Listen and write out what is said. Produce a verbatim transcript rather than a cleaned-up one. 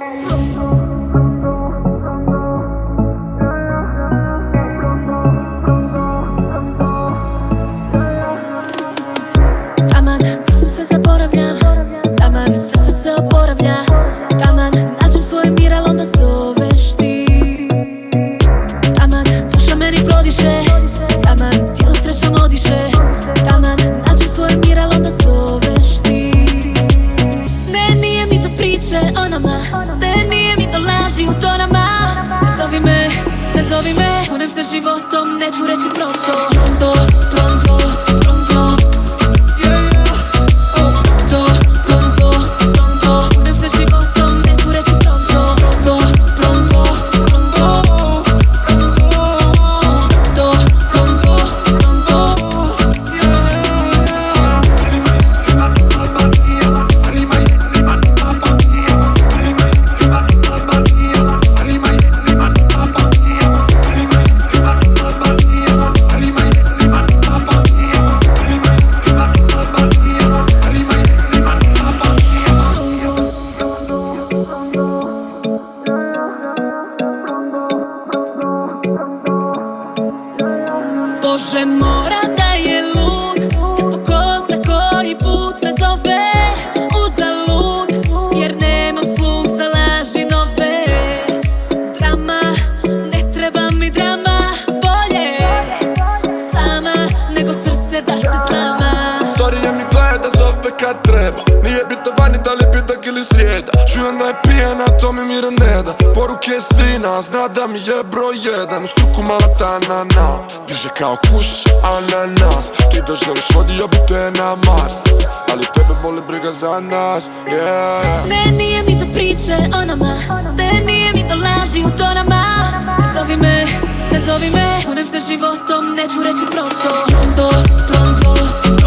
Taman, mislim sve zaboravljam. Taman, srce se oporavlja. Taman, nađem svoj mir, al onda zoveš ti. Taman, duša meni prodiše. Taman, tijelo srećom odiše. Taman, nađem svoj mir, al onda zoveš ti. Ne, nije mi to priče o nama. Ne, nije mi to laži u tonama. Ne zovi me, ne zovi me. Kunem se životom, neću reći pronto. Pronto, pronto, pronto. Bože, mora da je lud, kad po ko zna koji put me zove uzalud, jer nemam sluh za laži nove. Drama, ne treba mi drama, bolje sama nego srce da se slama. Storije mi gleda, zove kad treba. Nije bitno vani, da li je petak ili srijeda. Čujem da je pijena, to mi mira ne da. Poruke sina, zna da mi je broj jedan. U struku mala tanana, diže kao kuš, ananas. Ti da želiš vodio bi te na Mars, ali tebe boli briga za nas, yeah. Ne, nije mi to priče o nama. Ne, nije mi to laži u tonama. Ne zovi me, ne zovi me. Kunem se životom, neću reći pronto. Pronto, pronto, pronto.